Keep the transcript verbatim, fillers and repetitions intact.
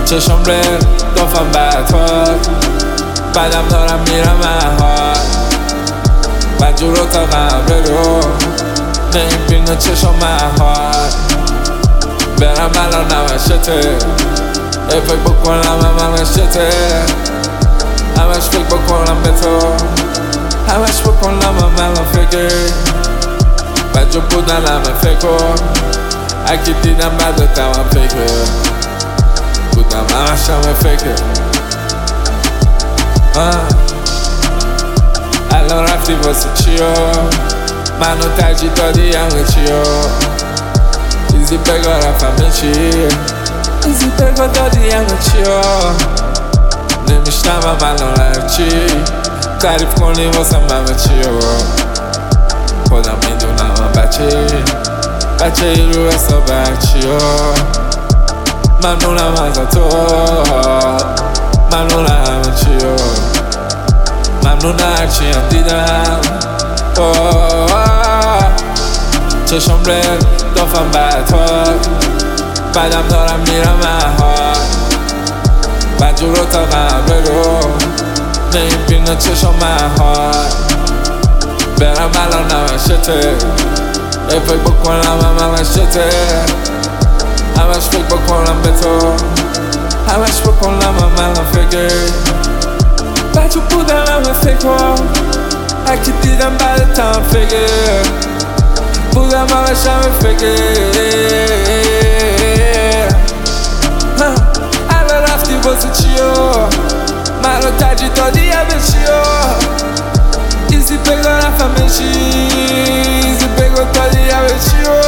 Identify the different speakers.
Speaker 1: چشم ریل دافم بدهات بعدم دارم میرم محال بدجور رو تا قبل رو نمیبینه چشم محال برم الان نمشته فکر بکنم همشته همش فکر بکنم به تو همش بکنم هم الان فکر بدجور بودن همه فکر اگه دیدم بعدت هم فکر بودم همش همه فکر الان رفتی واسه چیا منو ترجیح دادی همه چیا ایزی بگو رفتم چی ایزی بگو دادی همه چیا نمیشنم الان هرچی تعریف کنی واسم همه چیا خودم میدونم من بچه بچه ای رو حساب هرچیا ممنونم از تو ممنونم همه چیا ممنون هرچی هم دیدم چشم ریل دافم بدهات بعدم دارم میرم محال بدجور رو تا قبل رو نمیبینه چشم محال برم الان نمشته فکر بکنم هم همشته همش فکر بکنم به تو همش بکنم هم الان فکر بچه بودم همه فکر هرکی دیدم بعدت هم فکر بودم همش همه فکر الان رفتی واسه چیا منو ترجیح دادی همه چیا ایزی بگو رفتم چی ایزی بگو دادی همه چیا